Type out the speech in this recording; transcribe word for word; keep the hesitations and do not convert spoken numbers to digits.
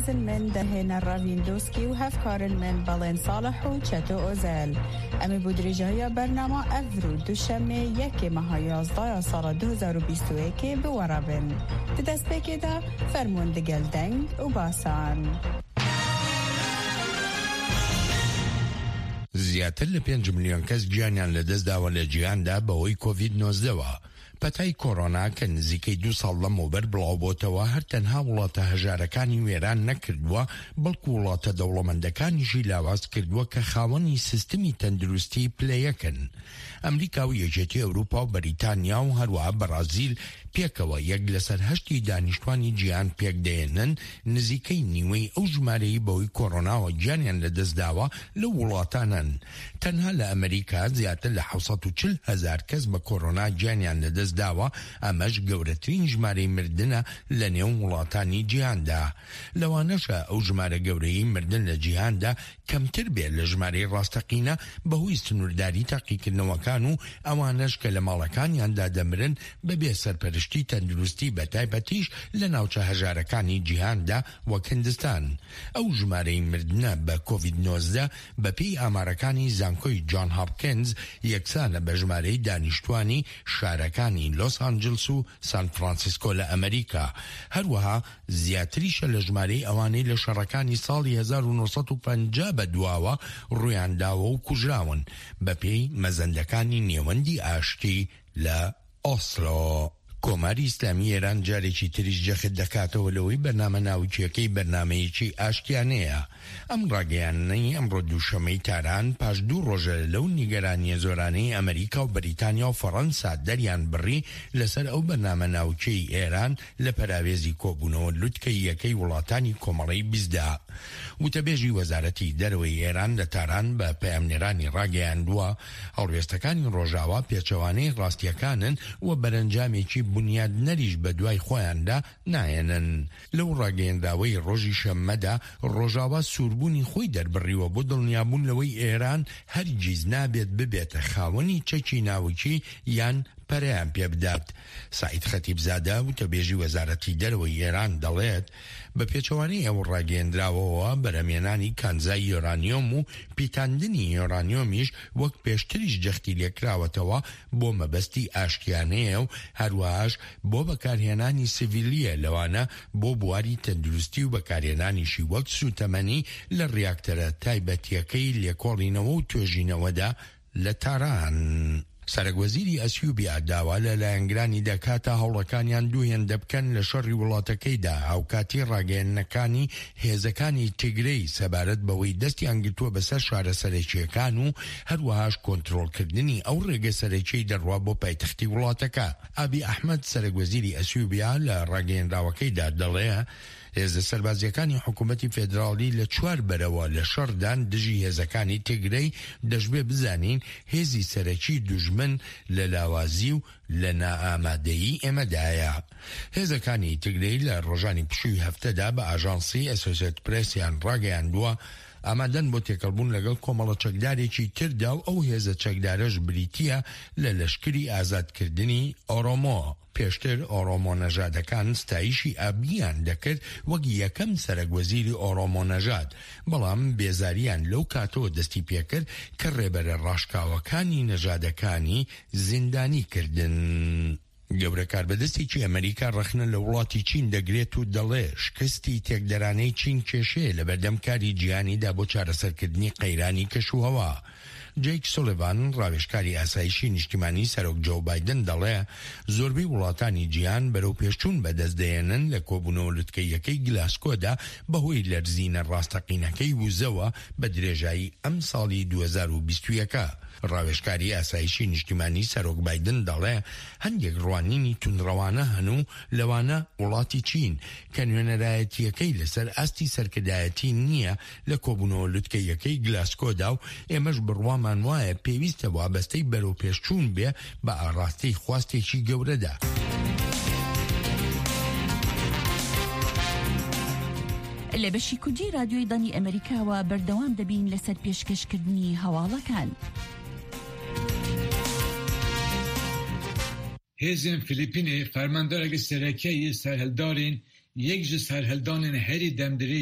هێزن من دەهێنە ڕەڤیندۆسکی و هەفکارن من بەڵێن ساڵح و چەتۆ ئۆزەل. ئەمە بوو درێژەیە بەرنامە ئەڤر و دووشەمێ یەکێ مەها یازدەیە ساڵە دوو هەزار و بیست و یەکێ بوەڕەبن. دەستپێکێدا فەرموون دگەل دەنگ و باسان. زیاتر لە پێنج ملیۆن کەس گیانیان لەدەستداوە لە جیهاندا بەهۆی کۆڤید نۆزدەوە. پەتای کۆڕۆنا کە نزیکەی دوو ساڵ لەمەوبەر بڵاوبۆتەوە هەر تەنها وڵاتە هەژارەکانی وێران نەکردووە، بەڵکو وڵاتە دەوڵەمەندەکانیشی لاواز کردووە کە خاوەنی سیستمی تەندروستی پلەیەکن. ئەمریکا و یەکێتی ئەوروپا و بەریتانیا و هەروەها بەرازیل پێکەوە یەک لەسەر هەشتی دانیشتوانی جیهان پێکدێنن نزیکەی نیوەی ئەو ژمارەی بەوەی کۆڕۆناوە گیانیان لەدەستداوە لە وڵاتانن. تەنها لە ئەمریکا زیاتر لە حەوت و چل هەزار کەس بە کۆڕۆنا گیانیان لەدەستداوە، ئەمەش گەورەترین ژمارەی مردنە لە نێو وڵاتانی جیهاندا. لەوانەشە ئەو ژمارە گەورەی مردن لە جیهاندا کەمتر بێت لە ژمارەی ڕاستەقینە بەهۆی سنوورداری تاقیکردنەوەکان و ئەوانەش کە لە ماڵەکانیاندا دەمرن بەبێ سەرپەرشتی تەندروستی بەتایبەتیش لە ناوچە هەژارەکانی جیهاندا وەک هیندستان. ئەو ژمارەی مردنە بە کۆڤید نۆزدە بەپێی ئامارەکانی زانکۆی جۆن هاپکینز یەکسانە بە ژمارەی دانیشتوانی شارەکانی لۆس ئانجلس و سان فرانسیسکۆ لە ئەمریکا. هەروەها زیاتریشە لە ژمارەی ئەوانەی لە شەڕەکانی ساڵی هەزار و نۆسەد و پەنجا بەدواوە ڕوویانداوە و کوژراون بەپێی مەزەندەکانی نێوەندی ئاشتی لە ئۆسلۆ. کۆماری ئیسلامی ئێران جارێکی تریش جەخت دەکاتەوە لەوەی بەرنامە ناوچیەکەی بەرنامەیەکی ئاشتیانەیە. ئەم ڕاگەیانەی ئەمڕۆ دووشەمەی تاران پاش دوو ڕۆژە لەو نیگەرانیە زۆرانەی ئەمریکا و بەریتانیا و فەڕەنسا دەریان بڕی لەسەر ئەو بەرنامە ناوچەی ئێران لە پەراوێزی کۆبوونەوە لوتکەی یەکەی وڵاتانی کۆمەڵەی بیستدا. وتەبێژی وەزارەتی دەرەوەی ئێران لە تاران بە پەیامنێرانی ڕاگەیاندووە هەڵوێستەکانی ڕۆژاوا پێچەوانەی ڕاستیەکانن و بەرەنجامێکی بنیاد نەریش بە دوای خۆیاندا نایەنن. لەو ڕاگەیەنداوەی ڕۆژی شەممەدا ڕۆژاوا سووربوونی خۆی دەربڕیوە بۆ دڵنیابوون لەوەی ئێران هەرگیز نابێت ببێتە خاوەنی چەکی ناوچی یان پەرەیان پێ بدات. سعید خەتیبزادە وتەبێژی وەزارەتی دەرەوەی ئێران دەڵێت بە پێچەوانەی ئەو ڕاگەیەندراوەوە بەرەمێنانی کانزای یۆرانیۆم و پیتاندنی یۆرانیۆمیش وەک پێشتریش جەختی لێکراوەتەوە بۆ مەبەستی ئاشتیانەیە و هەروەهاش بۆ بەکارهێنانی سیڤیلیە لەوانە بۆ بواری تەندروستی و بەکارهێنانیشی وەک سوتەمەنی لە ڕیاکتەرە تایبەتیەکەی لێکۆڵینەوە و توێژینەوەدا لە تاران. سەرۆکوەزیری ئەسیوبیا داوا لە لایەنگرانی دەکاتە هەوڵەکانیان دووهێندە بکەن لە شەڕی وڵاتەکەیدا هاوکاتی ڕاگەیەنەکانی هێزەکانی تیگرەی سەبارەت بەوەی دەستیان گرتووە بەسەر شارە سەرەکیەکان و هەروەهاش کۆنتڕۆڵکردنی ئەو ڕێگە سەرەکیەی دەڕوا بۆ پایتەختی وڵاتەکە. ئابی ئەحمەد سەرۆکوەزیری ئەسیوبیا لە ڕاگەیەنراوەکەیدا دەڵێ هێزە سەربازیەکانی حکوومەتی فێدراڵی لە چوار بەرەوە لە شەڕدان دژی هێزەکانی تیگرەی دەشبێ بزانین هێزی سەرەکی دوژمن لە لاوازی و لە نائامادەیی ئێمەدایە. هێزەکانی تیگرەی لە ڕۆژانی پشووی هەفتەدا بە ئاژانسی ئەسۆسیێتد پرێسیان ڕاگەیاندووە ئامادەن بۆ تێکەڵبوون لەگەڵ کۆمەڵە چەکدارێکی تردا و ئەو هێزە چەکدارەش بریتیە لە لەشکری ئازادکردنی ئۆڕۆمۆ. پێشتر ئۆڕۆمۆ نەژادەکان ستایشی ئابیان دەکرد وەک یەکەم سەرۆکوەزیری ئۆڕۆمۆ نەژاد، بەڵام بێزاریان لەو کاتەوە دەستی پێکرد کە ڕێبەرە ڕاشکاوەکانی نەژادەکانی زیندانی کردن. گەورە کاربەدەستێکی ئەمریکا ڕەخنە لە وڵاتی چین دەگرێت و دەڵێ شکستی تێکدەرانەی چین کێشەیە لە بەردەمکاری جیهانیدا بۆ چارەسەرکردنی قەیرانی کەشوهەوا. جیک سولیڤان ڕاوێژکاری ئاسایشی نیشتیمانی سەرۆک جۆ بایدن دەڵێ زۆربەی وڵاتانی جیهان بەرەو پێشچوون بەدەستدێنن لە کۆبوونەوە لوتکەیەکەی گلاسکۆدا بەهۆی لەرزینە ڕاستەقینەکەی ووزەوە بە درێژایی ئەم ساڵی دوو هەزار و بیست و یەک. ڕاوێژکاری ئاسایشی نیشتیمانی سەرۆک بایدن دەڵێ هەندێک ڕوانینی تونڕەوانە هەنوو لەوانە وڵاتی چین کە نوێنەرایەتیەکەی لەسەر ئاستی سەرکردایەتی نییە لە کۆبوونەوە لوتکەیەکەی گلاسکۆدا و ئێمەش بڕوامان وایە پێویستە وابەستەی بەرەو پێشچوون بێ بە ئاڕاستەی خواستێکی گەورەدا. لە بەشی کوردی رادیۆی دانی ئەمریکاوە بەردەوام دەبین لەسەر پێشکەشکردنی هەواڵەکان. هێزن فلیپینی فەرماندەرێکی سەرەکیەی سەرهەلدارین یەک ji سەرهەلدانên herî demdirê